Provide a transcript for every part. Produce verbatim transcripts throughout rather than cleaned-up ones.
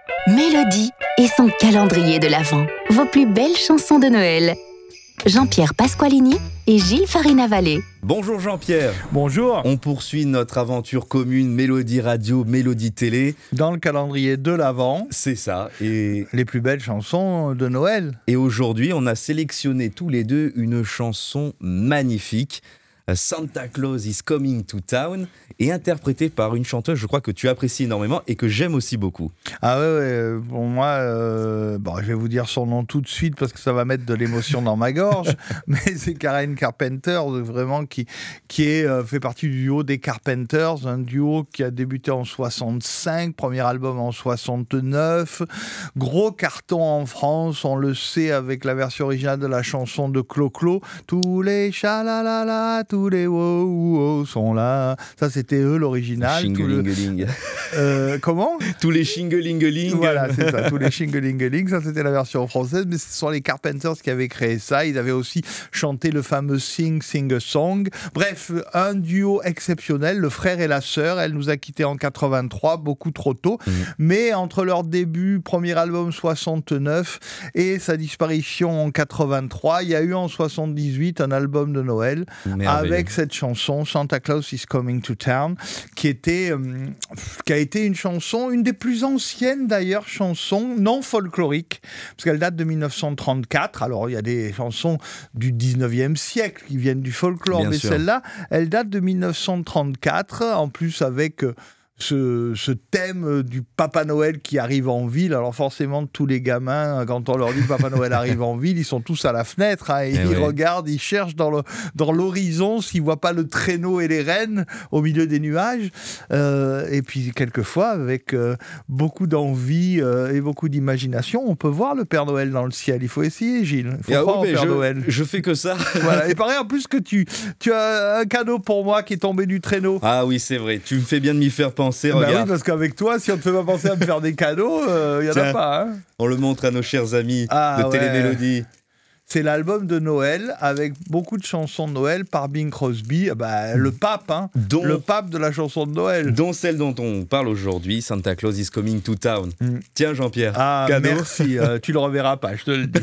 Mélodie et son calendrier de l'Avent. Vos plus belles chansons de Noël. Jean-Pierre Pasqualini et Gilles Farina-Vallée. Bonjour Jean-Pierre. Bonjour. On poursuit notre aventure commune Mélodie Radio, Mélodie Télé. Dans le calendrier de l'Avent. C'est ça. Et, les plus belles chansons de Noël. et aujourd'hui, on a sélectionné tous les deux une chanson magnifique. Santa Claus is Coming to Town, et interprétée par une chanteuse, je crois que tu apprécies énormément et que j'aime aussi beaucoup. Ah ouais, ouais pour moi, euh, bon, je vais vous dire son nom tout de suite parce que ça va mettre de l'émotion dans ma gorge, mais c'est Karen Carpenter, vraiment, qui, qui est, euh, fait partie du duo des Carpenters, un duo qui a débuté en soixante-cinq, premier album en soixante-neuf, gros carton en France, on le sait avec la version originale de la chanson de Clo-Clo, tous les chalalala, tous les wow, wow sont là. Ça, c'était eux, l'original. Shingelingeling. Le... Euh, comment Tous les shingelingeling. Voilà, c'est ça, tous les shingelingeling. Ça, c'était la version française, mais ce sont les Carpenters qui avaient créé ça. Ils avaient aussi chanté le fameux Sing, Sing a Song. Bref, un duo exceptionnel, le frère et la sœur. Elle nous a quittés en quatre-vingt-trois, beaucoup trop tôt. Mmh. Mais entre leur début, premier album soixante-neuf, et sa disparition en quatre-vingt-trois, il y a eu en soixante-dix-huit un album de Noël. Merveilleux. Avec cette chanson Santa Claus is Coming to Town, qui était, euh, qui a été une chanson, une des plus anciennes d'ailleurs chansons non folkloriques, parce qu'elle date de mille neuf cent trente-quatre. Alors il y a des chansons du dix-neuvième siècle qui viennent du folklore, Bien mais sûr. Celle-là, elle date de mille neuf cent trente-quatre, en plus avec euh, Ce, ce thème du Papa Noël qui arrive en ville. Alors forcément, tous les gamins, quand on leur dit Papa Noël arrive en ville, ils sont tous à la fenêtre, hein, et eh ils oui. regardent, ils cherchent dans, le, dans l'horizon s'ils ne voient pas le traîneau et les rennes au milieu des nuages. Euh, et puis quelquefois, avec euh, beaucoup d'envie euh, et beaucoup d'imagination, on peut voir le Père Noël dans le ciel. Il faut essayer, Gilles. Il faut croire au Père je, Noël. Je fais que ça. Voilà. Et pareil, en plus que tu, tu as un cadeau pour moi qui est tombé du traîneau. Ah oui, c'est vrai. Tu me fais bien de m'y faire penser. Bah oui, parce qu'avec toi, si on ne te fait pas penser à me faire des cadeaux, il euh, n'y en Tiens, a pas. Hein. On le montre à nos chers amis ah, de ouais. Télémélodie. C'est l'album de Noël avec beaucoup de chansons de Noël par Bing Crosby, bah, le pape, hein, dont, le pape de la chanson de Noël. Dont celle dont on parle aujourd'hui, Santa Claus is Coming to Town. Mm. Tiens Jean-Pierre, ah, cadeau. Merci, euh, tu le reverras pas, je te le dis.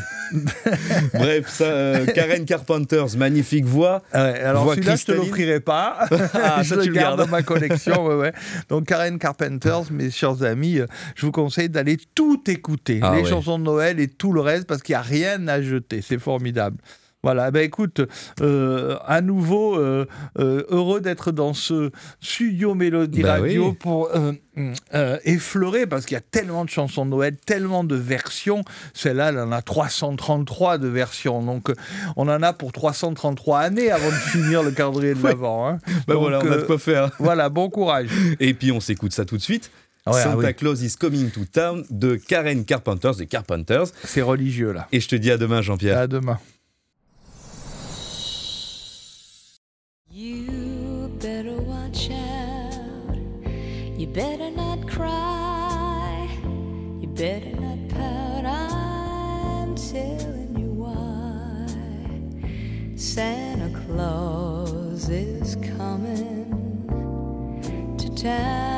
Bref, ça, euh, Karen Carpenters, magnifique voix. Ouais, alors voix celui-là, je te l'offrirai pas. Ah, je ça, le tu garde le dans ma collection. Ouais, ouais. Donc Karen Carpenters, mes chers amis, je vous conseille d'aller tout écouter, ah, les ouais. chansons de Noël et tout le reste, parce qu'il n'y a rien à jeter. C'est formidable. Voilà, ben écoute, euh, à nouveau, euh, euh, heureux d'être dans ce studio Mélodie bah Radio oui. pour euh, euh, effleurer, parce qu'il y a tellement de chansons de Noël, tellement de versions. Celle-là, elle en a trois cent trente-trois de versions, donc on en a pour trois cent trente-trois années avant de finir le calendrier de l'Avent. Hein. Ben voilà, on a de quoi faire. Voilà, bon courage. Et puis on s'écoute ça tout de suite. Ouais, Santa ah oui. Claus is Coming to Town de Karen Carpenters, des Carpenters. C'est religieux, là. Et je te dis à demain, Jean-Pierre. À demain. You better watch out. You better not cry. You better not pout. I'm telling you why. Santa Claus is coming to town.